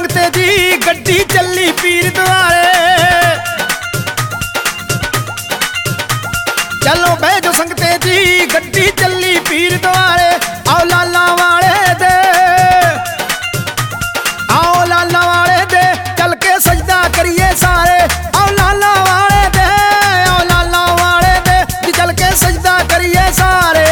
संगते जी गड्डी चली पीर द्वारे। चलो बैठो संगते जी गड्डी चली पीर द्वारे। आओ लाला वाले दे, आओ लाला वाले दे, चल के सजदा करिए सारे। आओ लाला वाले दे, आओ लाला वाले दे, चल के सजदा करिए सारे।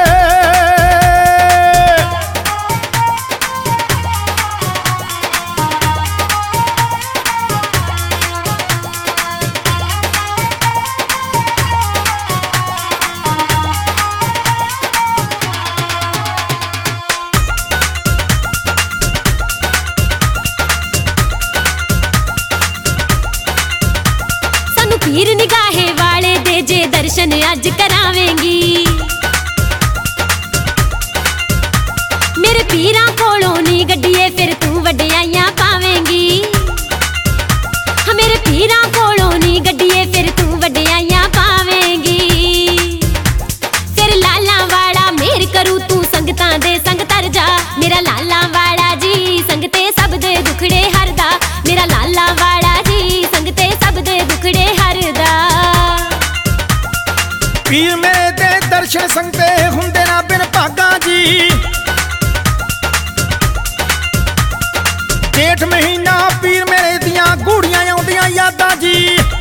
पीर निगाहे वाले दे जे दर्शन अज करावेंगी। मेरे पीरां कोलों नी गड्डिए फिर तू वड्डियाइयां पावेंगी। हाँ मेरे पीरां कोलों नी गड्डिए फिर तू वड्डियाइयां पावेंगी। फिर लाला वाला मेर करू तू संगतां दे संग तर जा। मेरा लाला वाला जी संगते सब दे दुखड़े हरदा। मेरा लाला वाला जी संगते सब दे दुखड़े हरदा। पीर मेरे दे दर्शन संगते हुंदे ना बिन भागा जी। जेठ महीना पीर मेरे दियां गूड़ियां आउंदियां यादां जी।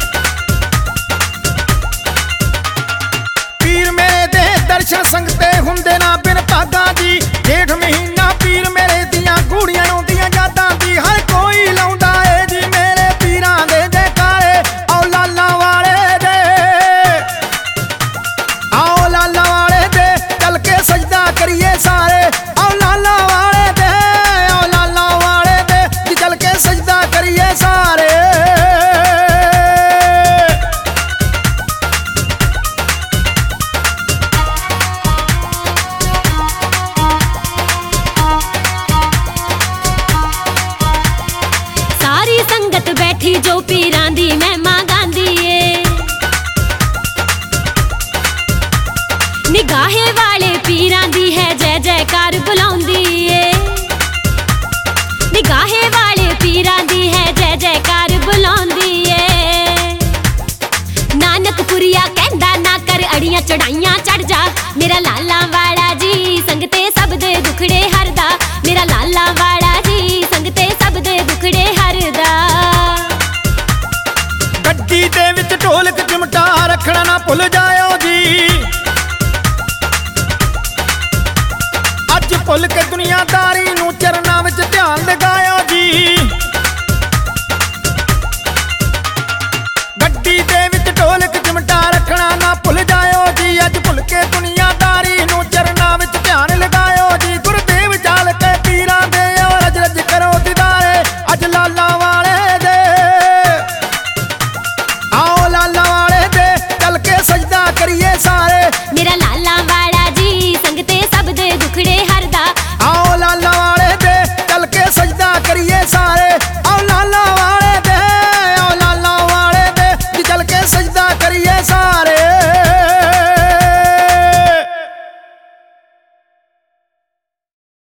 पीर मेरे दे दर्शन संगते हुंदे ना बिन भागा जी। जेठ महीना पीर मेरे दियां गूड़ियां आउंदियां यादां जी। हर कोई लाउंदा है जी मेरे पीरां दे जयकारे। आओ लाला वाले दे, आओ लाला वाले दे, चल के सजदा करिए सारे। आओ लाला वाले दे, आओ लाला वाले दे, चल के सजदा करिए सारे। सारी संगत बैठी जो पीरां दी महिमा गांदी ए। निगाहे वाले पीरां दी है जय जयकार बुलाउंदी ए। निगाहे वाले पीरां दी है जय जयकार बुलाउंदी ए। नानकपुरिया कहंदा ना कर अड़ियां चढ़ाइयां चढ़ जा। मेरा लाला